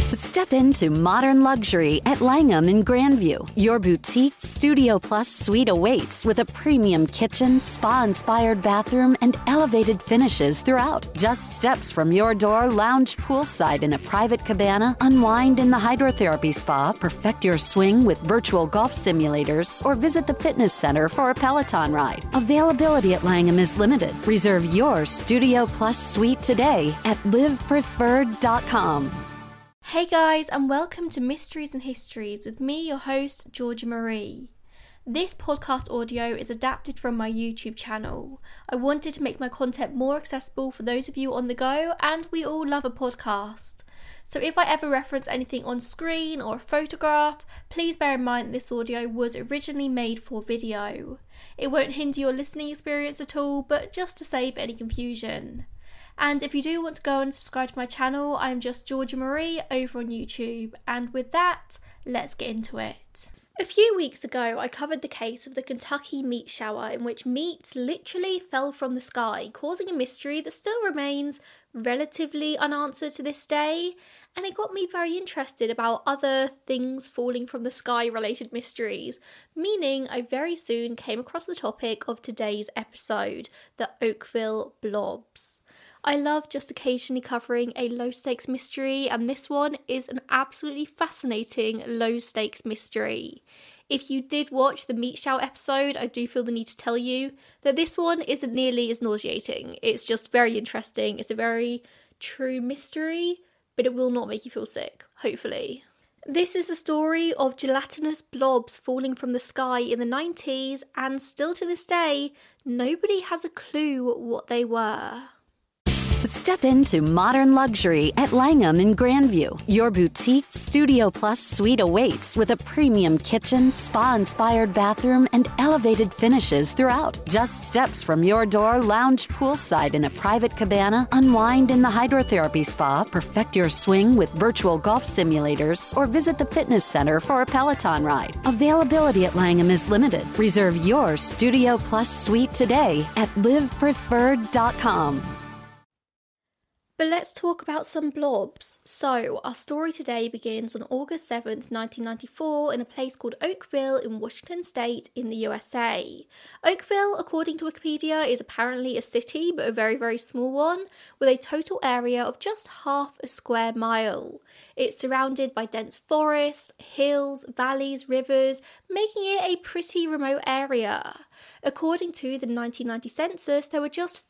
Step into modern luxury at Langham in Grandview. Your boutique Studio Plus suite awaits with a premium kitchen, spa-inspired bathroom, and elevated finishes throughout. Just steps from your door, lounge poolside in a private cabana, unwind in the hydrotherapy spa, perfect your swing with virtual golf simulators, or visit the fitness center for a Peloton ride. Availability at Langham is limited. Reserve your Studio Plus suite today at livepreferred.com. Hey guys, and welcome to Mysteries and Histories with me, your host, Georgia Marie. This podcast audio is adapted from my YouTube channel. I wanted to make my content more accessible for those of you on the go, and we all love a podcast. So if I ever reference anything on screen or a photograph, please bear in mind this audio was originally made for video. It won't hinder your listening experience at all, but just to save any confusion. And if you do want to go and subscribe to my channel, I'm just Georgia Marie over on YouTube. And with that, let's get into it. A few weeks ago, I covered the case of the Kentucky meat shower in which meat literally fell from the sky, causing a mystery that still remains relatively unanswered to this day. And it got me very interested about other things falling from the sky related mysteries, meaning I very soon came across the topic of today's episode, the Oakville Blobs. I love just occasionally covering a low-stakes mystery, and this one is an absolutely fascinating low-stakes mystery. If you did watch the meat shower episode, I do feel the need to tell you that this one isn't nearly as nauseating. It's just very interesting. It's a very true mystery, but it will not make you feel sick, hopefully. This is the story of gelatinous blobs falling from the sky in the 90s, and still to this day, nobody has a clue what they were. Step into modern luxury at Langham in Grandview. Your boutique Studio Plus suite awaits with a premium kitchen, spa-inspired bathroom, and elevated finishes throughout. Just steps from your door, lounge poolside in a private cabana, unwind in the hydrotherapy spa, perfect your swing with virtual golf simulators, or visit the fitness center for a Peloton ride. Availability at Langham is limited. Reserve your Studio Plus suite today at livepreferred.com. But let's talk about some blobs. So, our story today begins on August 7th, 1994 in a place called Oakville in Washington State in the USA. Oakville, according to Wikipedia, is apparently a city, but a very, very small one, with a total area of just half a square mile. It's surrounded by dense forests, hills, valleys, rivers, making it a pretty remote area. According to the 1990 census, there were just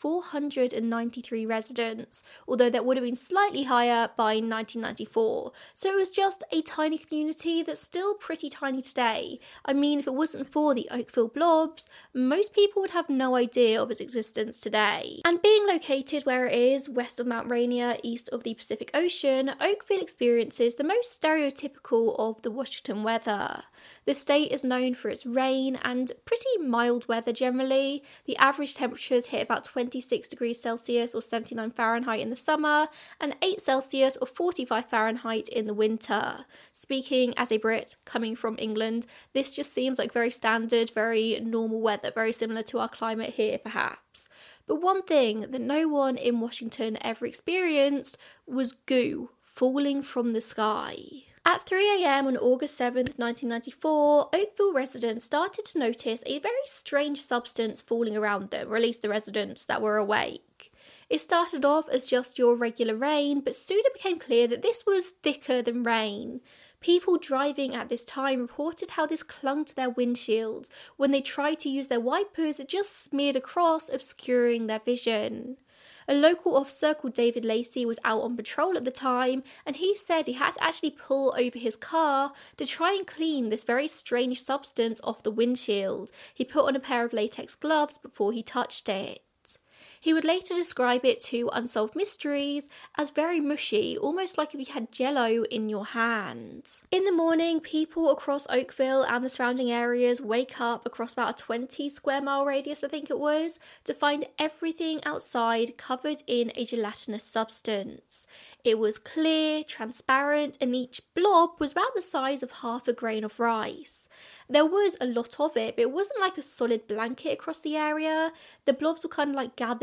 493 residents, although that would have been slightly higher by 1994. So it was just a tiny community that's still pretty tiny today. I mean, if it wasn't for the Oakville Blobs, most people would have no idea of its existence today. And being located where it is, west of Mount Rainier, east of the Pacific Ocean, Oakville experiences the most stereotypical of the Washington weather. The state is known for its rain and pretty mild weather generally. The average temperatures hit about 26 degrees Celsius or 79 Fahrenheit in the summer and 8 Celsius or 45 Fahrenheit in the winter. Speaking as a Brit coming from England, this just seems like very standard, very normal weather, very similar to our climate here perhaps. But one thing that no one in Washington ever experienced was goo falling from the sky. At 3 a.m. on August 7th, 1994, Oakville residents started to notice a very strange substance falling around them, or at least the residents that were awake. It started off as just your regular rain, but soon it became clear that this was thicker than rain. People driving at this time reported how this clung to their windshields. When they tried to use their wipers, it just smeared across, obscuring their vision. A local officer called David Lacey was out on patrol at the time, and he said he had to actually pull over his car to try and clean this very strange substance off the windshield. He put on a pair of latex gloves before he touched it. He would later describe it to Unsolved Mysteries as very mushy, almost like if you had jello in your hand. In the morning, people across Oakville and the surrounding areas wake up across about a 20 square mile radius, I think it was, to find everything outside covered in a gelatinous substance. It was clear, transparent, and each blob was about the size of half a grain of rice. There was a lot of it, but it wasn't like a solid blanket across the area. The blobs were kind of like gathered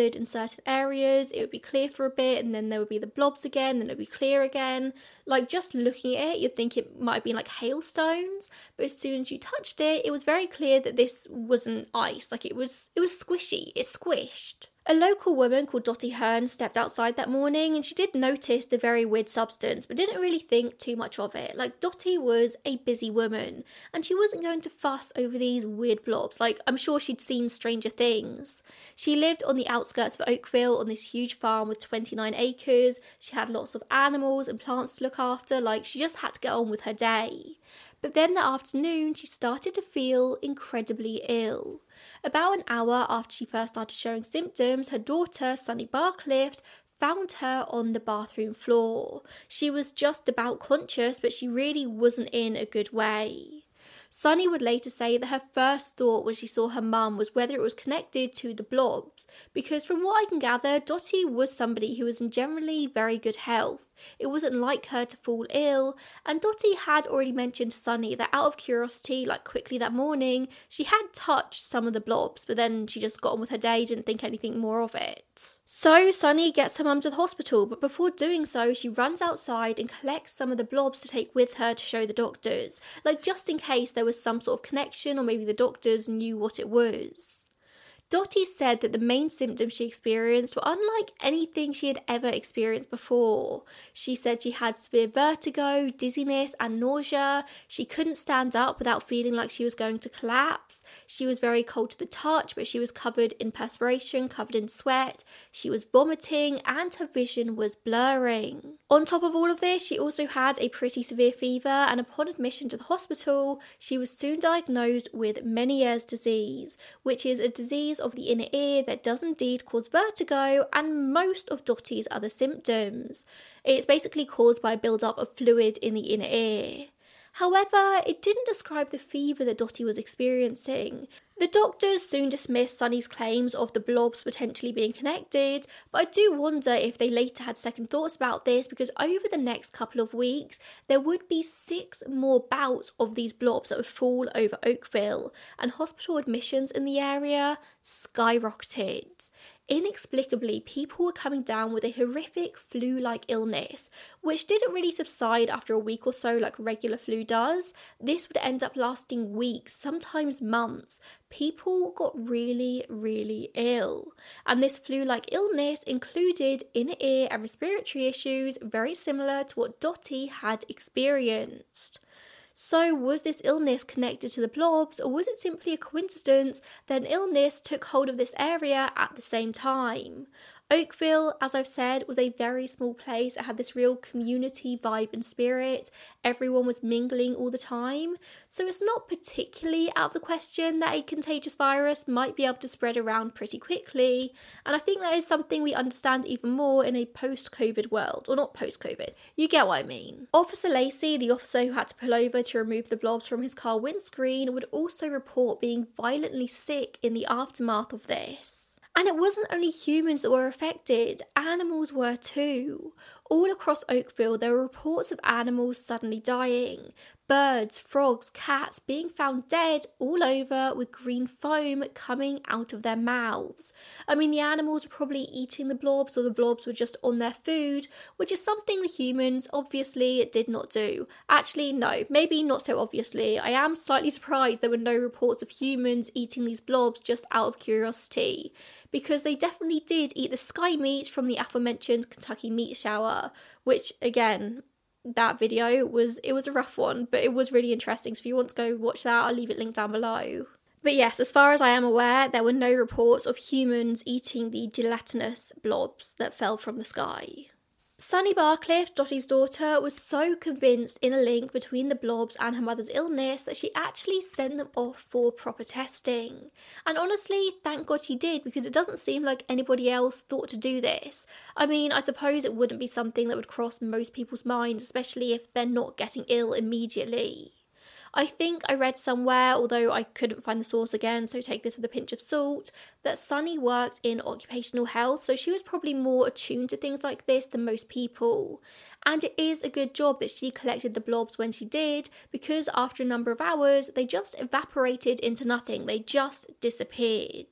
coloured in certain areas, it would be clear for a bit, and then there would be the blobs again, then it would be clear again. Like, just looking at it, you'd think it might have been like hailstones, but as soon as you touched it, it was very clear that this wasn't ice. Like, it was squishy, it squished. A local woman called Dottie Hearn stepped outside that morning and she did notice the very weird substance but didn't really think too much of it. Like, Dottie was a busy woman and she wasn't going to fuss over these weird blobs. Like, I'm sure she'd seen stranger things. She lived on the outskirts of Oakville on this huge farm with 29 acres. She had lots of animals and plants to look after. Like, she just had to get on with her day. But then that afternoon, she started to feel incredibly ill. About an hour after she first started showing symptoms, her daughter, Sunny Barclift, found her on the bathroom floor. She was just about conscious, but she really wasn't in a good way. Sunny would later say that her first thought when she saw her mum was whether it was connected to the blobs, because from what I can gather, Dottie was somebody who was in generally very good health. It wasn't like her to fall ill, and Dottie had already mentioned to Sunny that out of curiosity, like quickly that morning, she had touched some of the blobs, but then she just got on with her day, didn't think anything more of it. So Sunny gets her mum to the hospital, but before doing so, she runs outside and collects some of the blobs to take with her to show the doctors, like just in case there was some sort of connection or maybe the doctors knew what it was. Dottie said that the main symptoms she experienced were unlike anything she had ever experienced before. She said she had severe vertigo, dizziness and nausea. She couldn't stand up without feeling like she was going to collapse. She was very cold to the touch, but she was covered in perspiration, covered in sweat. She was vomiting and her vision was blurring. On top of all of this, she also had a pretty severe fever, and upon admission to the hospital, she was soon diagnosed with Meniere's disease, which is a disease of the inner ear that does indeed cause vertigo and most of Dottie's other symptoms. It's basically caused by a build-up of fluid in the inner ear. However, it didn't describe the fever that Dottie was experiencing. The doctors soon dismissed Sunny's claims of the blobs potentially being connected, but I do wonder if they later had second thoughts about this, because over the next couple of weeks, there would be 6 more bouts of these blobs that would fall over Oakville, and hospital admissions in the area skyrocketed. Inexplicably, people were coming down with a horrific flu-like illness, which didn't really subside after a week or so like regular flu does. This would end up lasting weeks, sometimes months. People got really, really ill. And this flu-like illness included inner ear and respiratory issues very similar to what Dottie had experienced. So was this illness connected to the blobs, or was it simply a coincidence that an illness took hold of this area at the same time? Oakville, as I've said, was a very small place. It had this real community vibe and spirit. Everyone was mingling all the time. So it's not particularly out of the question that a contagious virus might be able to spread around pretty quickly. And I think that is something we understand even more in a post-COVID world. Or not post-COVID, you get what I mean. Officer Lacey, the officer who had to pull over to remove the blobs from his car windscreen, would also report being violently sick in the aftermath of this. And it wasn't only humans that were affected, animals were too. All across Oakville, there were reports of animals suddenly dying. Birds, frogs, cats being found dead all over with green foam coming out of their mouths. I mean, the animals were probably eating the blobs, or the blobs were just on their food, which is something the humans obviously did not do. Actually, no, maybe not so obviously. I am slightly surprised there were no reports of humans eating these blobs just out of curiosity, because they definitely did eat the sky meat from the aforementioned Kentucky meat shower, which again, that video was a rough one, but it was really interesting. So if you want to go watch that, I'll leave it linked down below. But yes, as far as I am aware, there were no reports of humans eating the gelatinous blobs that fell from the sky. Sunny Barclift, Dottie's daughter, was so convinced in a link between the blobs and her mother's illness that she actually sent them off for proper testing. And honestly, thank God she did, because it doesn't seem like anybody else thought to do this. I mean, I suppose it wouldn't be something that would cross most people's minds, especially if they're not getting ill immediately. I think I read somewhere, although I couldn't find the source again, so take this with a pinch of salt, that Sunny worked in occupational health, so she was probably more attuned to things like this than most people. And it is a good job that she collected the blobs when she did, because after a number of hours, they just evaporated into nothing. They just disappeared.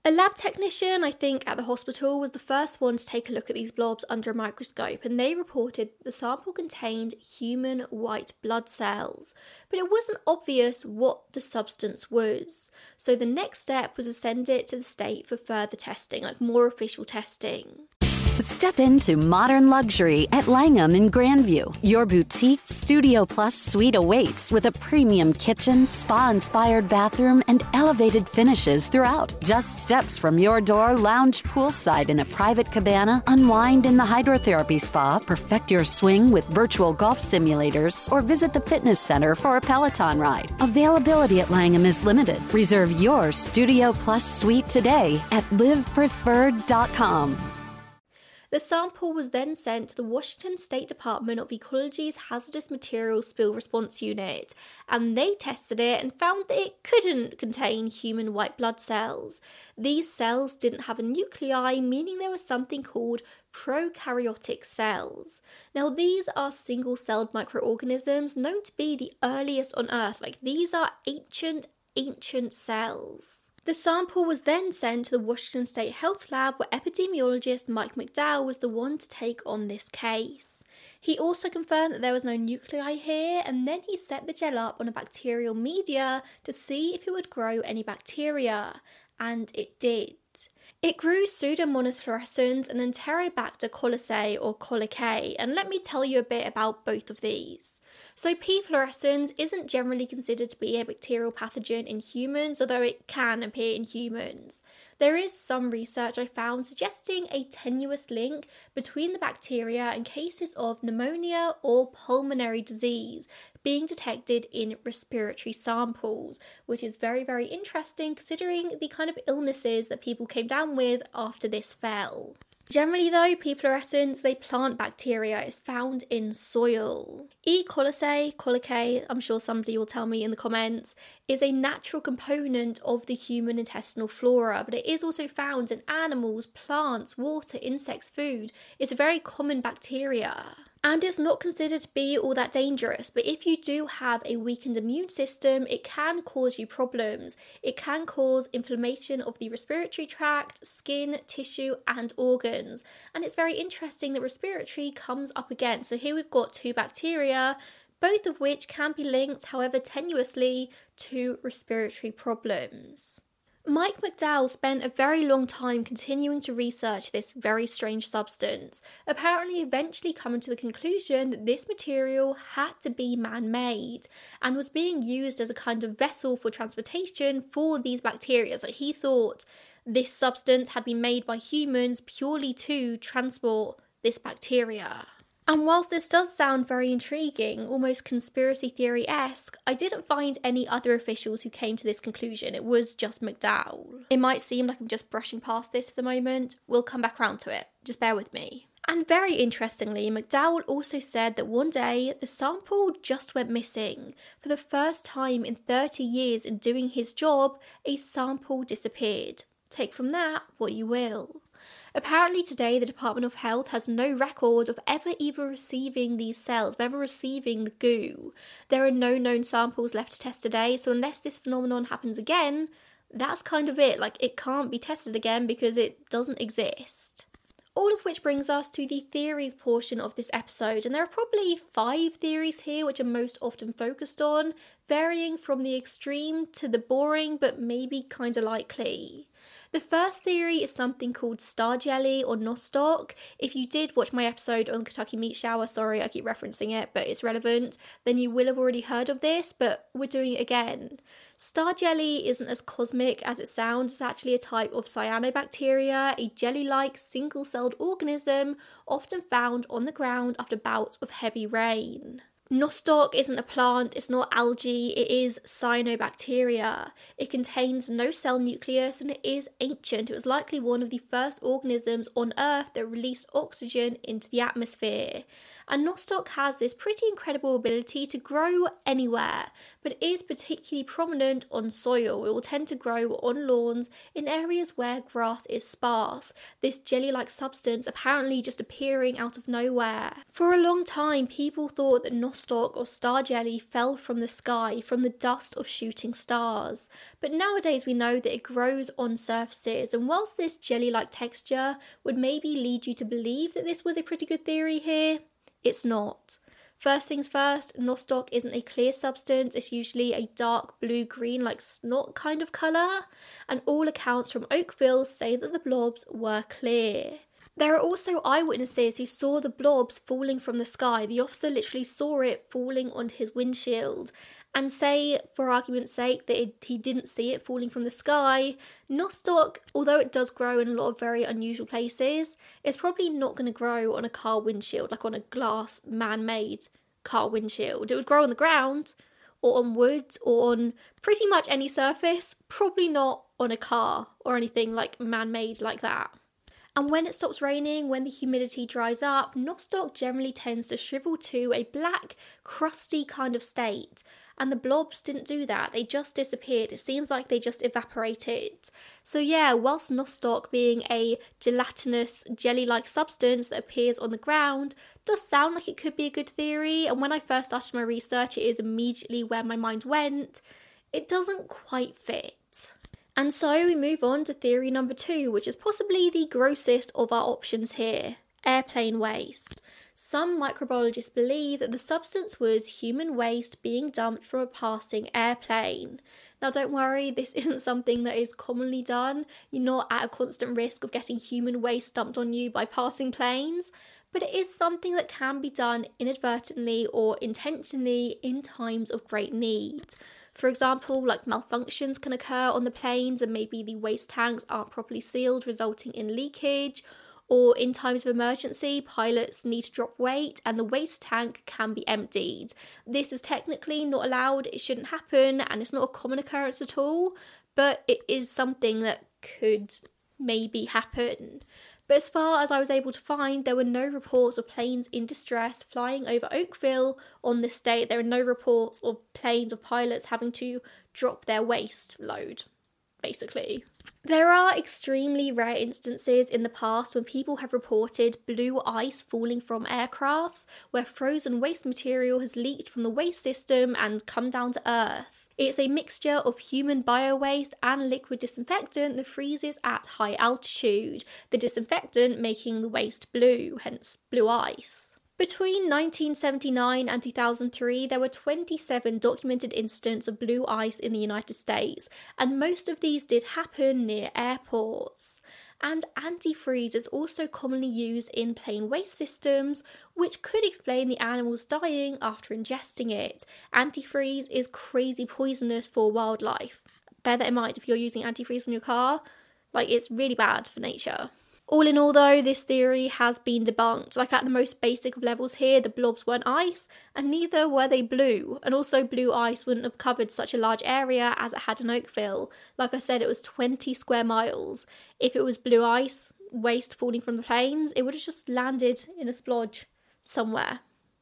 A lab technician, I think, at the hospital was the first one to take a look at these blobs under a microscope, and they reported the sample contained human white blood cells, but it wasn't obvious what the substance was. So the next step was to send it to the state for further testing, like more official testing. Step into modern luxury at Langham in Grandview. Your boutique Studio Plus suite awaits with a premium kitchen, spa-inspired bathroom, and elevated finishes throughout. Just steps from your door, lounge poolside in a private cabana, unwind in the hydrotherapy spa, perfect your swing with virtual golf simulators, or visit the fitness center for a Peloton ride. Availability at Langham is limited. Reserve your Studio Plus suite today at livepreferred.com. The sample was then sent to the Washington State Department of Ecology's Hazardous Materials Spill Response Unit, and they tested it and found that it couldn't contain human white blood cells. These cells didn't have a nuclei, meaning they were something called prokaryotic cells. Now, these are single-celled microorganisms known to be the earliest on Earth. Like, these are ancient cells. The sample was then sent to the Washington State Health Lab, where epidemiologist Mike McDowell was the one to take on this case. He also confirmed that there was no nuclei here, and then he set the gel up on a bacterial media to see if it would grow any bacteria, and it did. It grew Pseudomonas fluorescens and Enterobacter colicae or colicae, and let me tell you a bit about both of these. So P. fluorescens isn't generally considered to be a bacterial pathogen in humans, although it can appear in humans. There is some research I found suggesting a tenuous link between the bacteria and cases of pneumonia or pulmonary disease being detected in respiratory samples, which is very, very interesting considering the kind of illnesses that people came down with after this fell. Generally though, P. fluorescens is a plant bacteria. It's found in soil. E. colicae, I'm sure somebody will tell me in the comments, is a natural component of the human intestinal flora, but it is also found in animals, plants, water, insects, food. It's a very common bacteria. And it's not considered to be all that dangerous, but if you do have a weakened immune system, it can cause you problems. It can cause inflammation of the respiratory tract, skin, tissue, and organs. And it's very interesting that respiratory comes up again. So here we've got two bacteria, both of which can be linked, however tenuously, to respiratory problems. Mike McDowell spent a very long time continuing to research this very strange substance, apparently eventually coming to the conclusion that this material had to be man-made and was being used as a kind of vessel for transportation for these bacteria. So he thought this substance had been made by humans purely to transport this bacteria. And whilst this does sound very intriguing, almost conspiracy theory-esque, I didn't find any other officials who came to this conclusion. It was just McDowell. It might seem like I'm just brushing past this at the moment. We'll come back around to it. Just bear with me. And very interestingly, McDowell also said that one day the sample just went missing. For the first time in 30 years in doing his job, a sample disappeared. Take from that what you will. Apparently today the Department of Health has no record of ever even receiving these cells, of ever receiving the goo. There are no known samples left to test today, so unless this phenomenon happens again, that's kind of it. Like, it can't be tested again because it doesn't exist. All of which brings us to the theories portion of this episode, and there are probably 5 theories here which are most often focused on, varying from the extreme to the boring but maybe kinda likely. The first theory is something called star jelly or nostoc. If you did watch my episode on Kentucky Meat Shower, sorry I keep referencing it, but it's relevant, then you will have already heard of this, but we're doing it again. Star jelly isn't as cosmic as it sounds. It's actually a type of cyanobacteria, a jelly-like single-celled organism often found on the ground after bouts of heavy rain. Nostoc isn't a plant, it's not algae, it is cyanobacteria. It contains no cell nucleus and it is ancient. It was likely one of the first organisms on Earth that released oxygen into the atmosphere. And nostoc has this pretty incredible ability to grow anywhere, but is particularly prominent on soil. It will tend to grow on lawns in areas where grass is sparse, this jelly-like substance apparently just appearing out of nowhere. For a long time, people thought that nostoc or star jelly fell from the sky, from the dust of shooting stars. But nowadays we know that it grows on surfaces, and whilst this jelly-like texture would maybe lead you to believe that this was a pretty good theory here, it's not. First things first, nostoc isn't a clear substance, it's usually a dark blue-green like snot kind of colour, and all accounts from Oakville say that the blobs were clear. There are also eyewitnesses who saw the blobs falling from the sky. The officer literally saw it falling onto his windshield, and say, for argument's sake, that he didn't see it falling from the sky. Nostoc, although it does grow in a lot of very unusual places, is probably not going to grow on a car windshield, like on a glass, man-made car windshield. It would grow on the ground, or on wood, or on pretty much any surface, probably not on a car, or anything like man-made like that. And when it stops raining, when the humidity dries up, nostoc generally tends to shrivel to a black, crusty kind of state. And the blobs didn't do that, they just disappeared. It seems like they just evaporated. So yeah, whilst nostoc being a gelatinous, jelly-like substance that appears on the ground, does sound like it could be a good theory, and when I first started my research, it is immediately where my mind went, it doesn't quite fit. And so we move on to theory number 2, which is possibly the grossest of our options here, airplane waste. Some microbiologists believe that the substance was human waste being dumped from a passing airplane. Now don't worry, this isn't something that is commonly done. You're not at a constant risk of getting human waste dumped on you by passing planes, but it is something that can be done inadvertently or intentionally in times of great need. For example, like malfunctions can occur on the planes and maybe the waste tanks aren't properly sealed, resulting in leakage. Or in times of emergency, pilots need to drop weight and the waste tank can be emptied. This is technically not allowed, it shouldn't happen, and it's not a common occurrence at all, but it is something that could maybe happen. But as far as I was able to find, there were no reports of planes in distress flying over Oakville on this date. There are no reports of planes of pilots having to drop their waste load, basically. There are extremely rare instances in the past when people have reported blue ice falling from aircrafts, where frozen waste material has leaked from the waste system and come down to Earth. It's a mixture of human bio-waste and liquid disinfectant that freezes at high altitude, the disinfectant making the waste blue, hence blue ice. Between 1979 and 2003, there were 27 documented incidents of blue ice in the United States, and most of these did happen near airports. And antifreeze is also commonly used in plane waste systems, which could explain the animals dying after ingesting it. Antifreeze is crazy poisonous for wildlife. Bear that in mind if you're using antifreeze on your car, it's really bad for nature. All in all though, this theory has been debunked. At the most basic of levels here, the blobs weren't ice, and neither were they blue. And also blue ice wouldn't have covered such a large area as it had in Oakville. Like I said, it was 20 square miles. If it was blue ice, waste falling from the planes, it would have just landed in a splodge somewhere.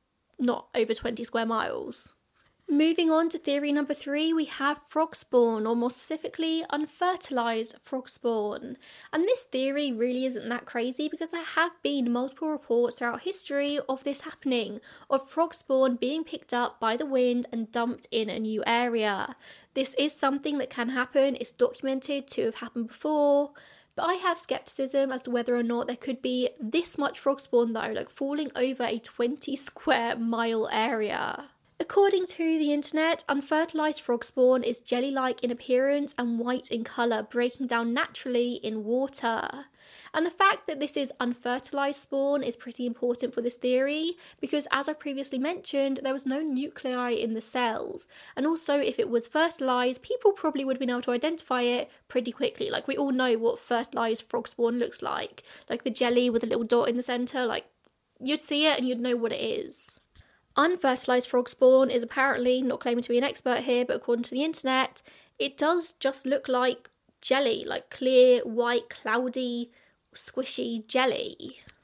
Not over 20 square miles. Moving on to theory number 3, we have frog spawn, or more specifically, unfertilised frog spawn. And this theory really isn't that crazy because there have been multiple reports throughout history of this happening, of frog spawn being picked up by the wind and dumped in a new area. This is something that can happen, it's documented to have happened before, but I have scepticism as to whether or not there could be this much frog spawn though, falling over a 20 square mile area. According to the internet, unfertilised frog spawn is jelly-like in appearance and white in colour, breaking down naturally in water. And the fact that this is unfertilised spawn is pretty important for this theory, because as I've previously mentioned, there was no nuclei in the cells. And also, if it was fertilised, people probably would have been able to identify it pretty quickly. We all know what fertilised frog spawn looks like. The jelly with a little dot in the centre, you'd see it and you'd know what it is. Unfertilised frog spawn is apparently, not claiming to be an expert here, but according to the internet, it does just look like jelly, clear, white, cloudy, squishy jelly.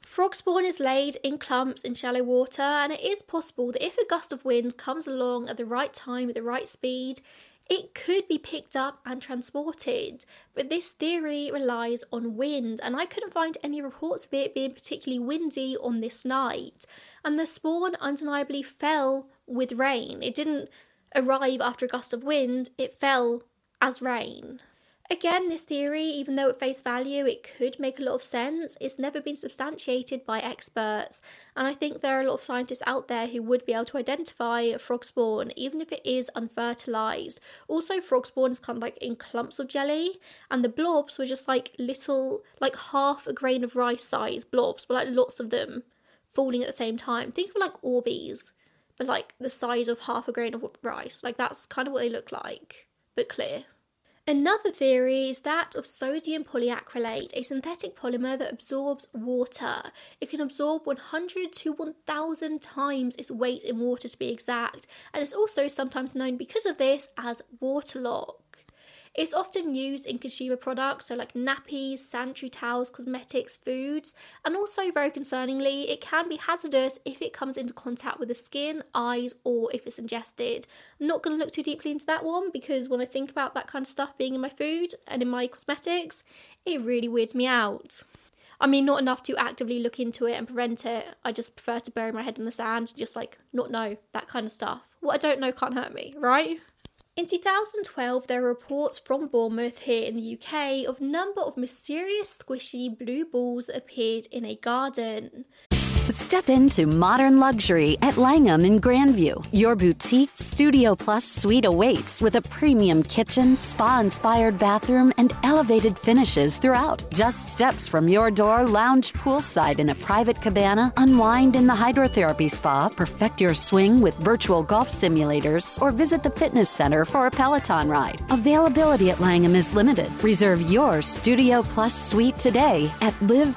Frog spawn is laid in clumps in shallow water, and it is possible that if a gust of wind comes along at the right time at the right speed, it could be picked up and transported. But this theory relies on wind, and I couldn't find any reports of it being particularly windy on this night. And the spawn undeniably fell with rain. It didn't arrive after a gust of wind, it fell as rain. Again, this theory, even though at face value it could make a lot of sense, it's never been substantiated by experts, and I think there are a lot of scientists out there who would be able to identify frog spawn, even if it is unfertilised. Also, frog spawn is kind of like in clumps of jelly, and the blobs were just like little, like half a grain of rice size blobs, but like lots of them falling at the same time. Think of like Orbeez, but like the size of half a grain of rice. Like that's kind of what they look like, but clear. Another theory is that of sodium polyacrylate, a synthetic polymer that absorbs water. It can absorb 100 to 1,000 times its weight in water to be exact, and it's also sometimes known because of this as waterlock. It's often used in consumer products, so like nappies, sanitary towels, cosmetics, foods, and also, very concerningly, it can be hazardous if it comes into contact with the skin, eyes, or if it's ingested. I'm not going to look too deeply into that one because when I think about that kind of stuff being in my food and in my cosmetics, it really weirds me out. I mean, not enough to actively look into it and prevent it. I just prefer to bury my head in the sand and just like not know that kind of stuff. What I don't know can't hurt me, right? In 2012, there were reports from Bournemouth here in the UK of a number of mysterious squishy blue balls that appeared in a garden. Step into modern luxury at Langham in Grandview. Your boutique Studio Plus suite awaits with a premium kitchen, spa-inspired bathroom, and elevated finishes throughout. Just steps from your door, lounge poolside in a private cabana, unwind in the hydrotherapy spa, perfect your swing with virtual golf simulators, or visit the fitness center for a Peloton ride. Availability at Langham is limited. Reserve your Studio Plus suite today at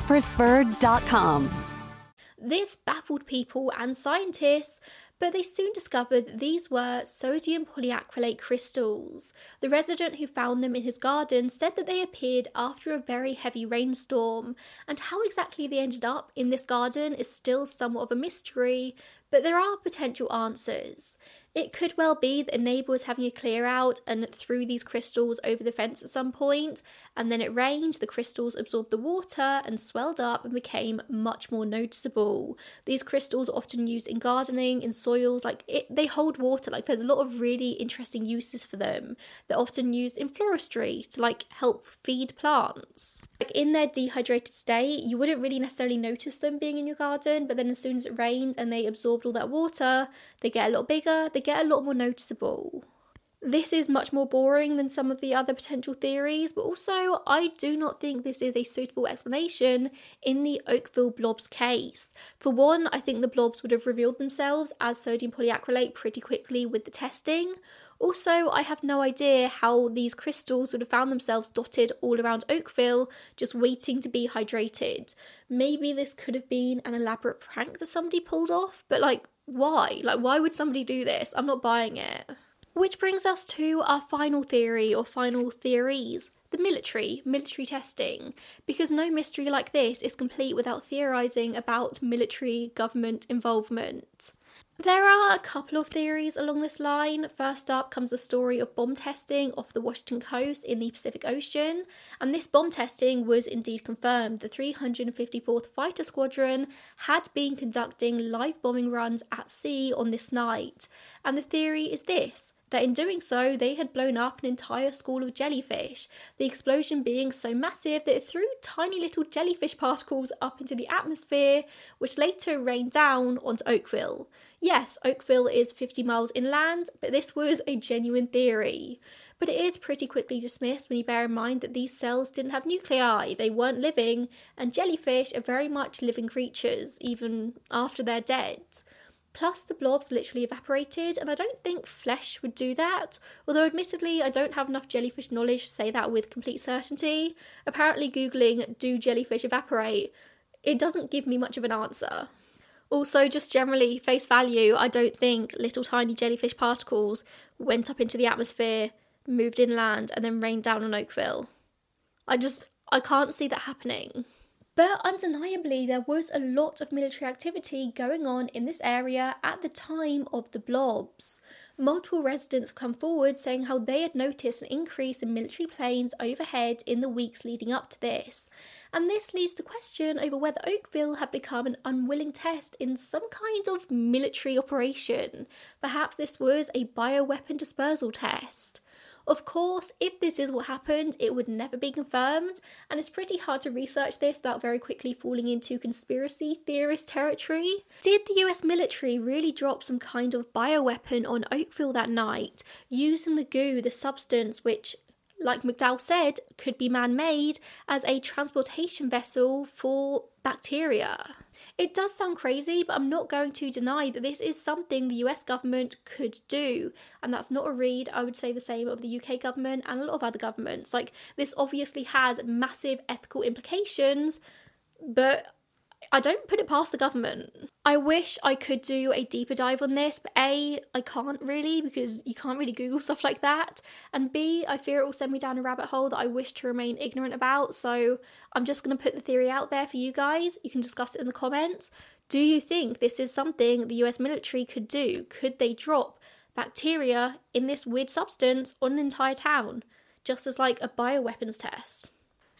livepreferred.com. This baffled people and scientists, but they soon discovered that these were sodium polyacrylate crystals. The resident who found them in his garden said that they appeared after a very heavy rainstorm, and how exactly they ended up in this garden is still somewhat of a mystery, but there are potential answers. It could well be that a neighbour was having a clear out and threw these crystals over the fence at some point, and then it rained, the crystals absorbed the water and swelled up and became much more noticeable. These crystals are often used in gardening, in soils, they hold water, there's a lot of really interesting uses for them. They're often used in floristry to help feed plants. In their dehydrated state, you wouldn't really necessarily notice them being in your garden, but then as soon as it rained and they absorbed all that water, they get a lot bigger, they get a lot more noticeable. This is much more boring than some of the other potential theories, but also I do not think this is a suitable explanation in the Oakville blobs case. For one, I think the blobs would have revealed themselves as sodium polyacrylate pretty quickly with the testing. Also, I have no idea how these crystals would have found themselves dotted all around Oakville, just waiting to be hydrated. Maybe this could have been an elaborate prank that somebody pulled off, but why? Why would somebody do this? I'm not buying it. Which brings us to our final theory, or final theories. The military testing, because no mystery like this is complete without theorising about military government involvement. There are a couple of theories along this line. First up comes the story of bomb testing off the Washington coast in the Pacific Ocean, and this bomb testing was indeed confirmed. The 354th Fighter Squadron had been conducting live bombing runs at sea on this night, and the theory is this: that in doing so, they had blown up an entire school of jellyfish, the explosion being so massive that it threw tiny little jellyfish particles up into the atmosphere, which later rained down onto Oakville. Yes, Oakville is 50 miles inland, but this was a genuine theory. But it is pretty quickly dismissed when you bear in mind that these cells didn't have nuclei, they weren't living, and jellyfish are very much living creatures, even after they're dead. Plus, the blobs literally evaporated, and I don't think flesh would do that, although admittedly I don't have enough jellyfish knowledge to say that with complete certainty. Apparently googling, do jellyfish evaporate, it doesn't give me much of an answer. Also, just generally, face value, I don't think little tiny jellyfish particles went up into the atmosphere, moved inland, and then rained down on Oakville. I can't see that happening. But undeniably, there was a lot of military activity going on in this area at the time of the blobs. Multiple residents have come forward saying how they had noticed an increase in military planes overhead in the weeks leading up to this. And this leads to question over whether Oakville had become an unwilling test in some kind of military operation. Perhaps this was a bioweapon dispersal test. Of course, if this is what happened, it would never be confirmed, and it's pretty hard to research this without very quickly falling into conspiracy theorist territory. Did the US military really drop some kind of bioweapon on Oakville that night, using the goo, the substance which, like McDowell said, could be man-made, as a transportation vessel for bacteria? It does sound crazy, but I'm not going to deny that this is something the US government could do. And that's not a read. I would say the same of the UK government and a lot of other governments. Like, this obviously has massive ethical implications, but I don't put it past the government. I wish I could do a deeper dive on this, but A, I can't really, because you can't really Google stuff like that. And B, I fear it will send me down a rabbit hole that I wish to remain ignorant about. So I'm just going to put the theory out there for you guys. You can discuss it in the comments. Do you think this is something the US military could do? Could they drop bacteria in this weird substance on an entire town, just as like a bioweapons test?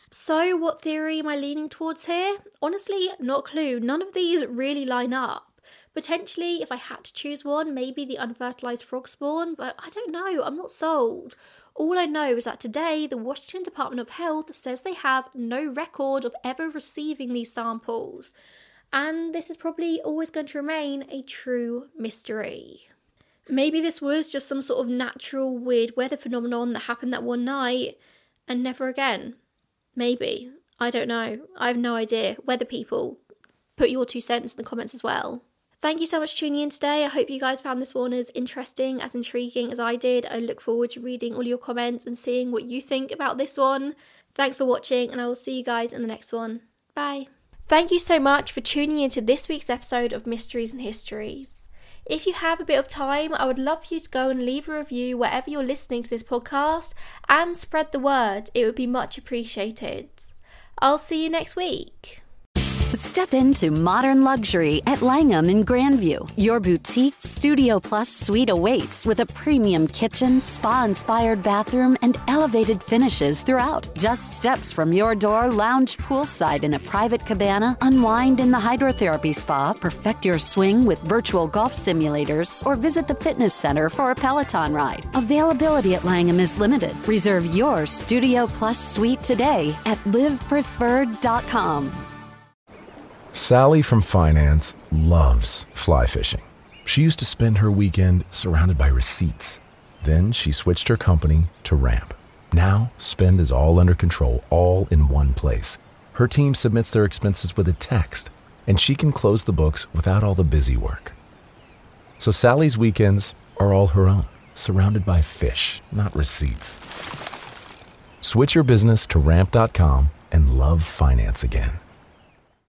So what theory am I leaning towards here? Honestly, not a clue. None of these really line up. Potentially, if I had to choose one, maybe the unfertilized frog spawn, but I don't know, I'm not sold. All I know is that today, the Washington Department of Health says they have no record of ever receiving these samples. And this is probably always going to remain a true mystery. Maybe this was just some sort of natural weird weather phenomenon that happened that one night and never again. Maybe. I don't know. I have no idea. Weather people, put your 2 cents in the comments as well. Thank you so much for tuning in today. I hope you guys found this one as interesting, as intriguing as I did. I look forward to reading all your comments and seeing what you think about this one. Thanks for watching, and I will see you guys in the next one. Bye. Thank you so much for tuning into this week's episode of Mysteries and Histories. If you have a bit of time, I would love for you to go and leave a review wherever you're listening to this podcast and spread the word. It would be much appreciated. I'll see you next week. Step into modern luxury at Langham in Grandview. Your boutique Studio Plus suite awaits with a premium kitchen, spa-inspired bathroom, and elevated finishes throughout. Just steps from your door, lounge poolside in a private cabana, unwind in the hydrotherapy spa, perfect your swing with virtual golf simulators, or visit the fitness center for a Peloton ride. Availability at Langham is limited. Reserve your Studio Plus suite today at livepreferred.com. Sally from finance loves fly fishing. She used to spend her weekend surrounded by receipts. Then she switched her company to Ramp. Now, spend is all under control, all in one place. Her team submits their expenses with a text, and she can close the books without all the busy work. So Sally's weekends are all her own, surrounded by fish, not receipts. Switch your business to Ramp.com and love finance again.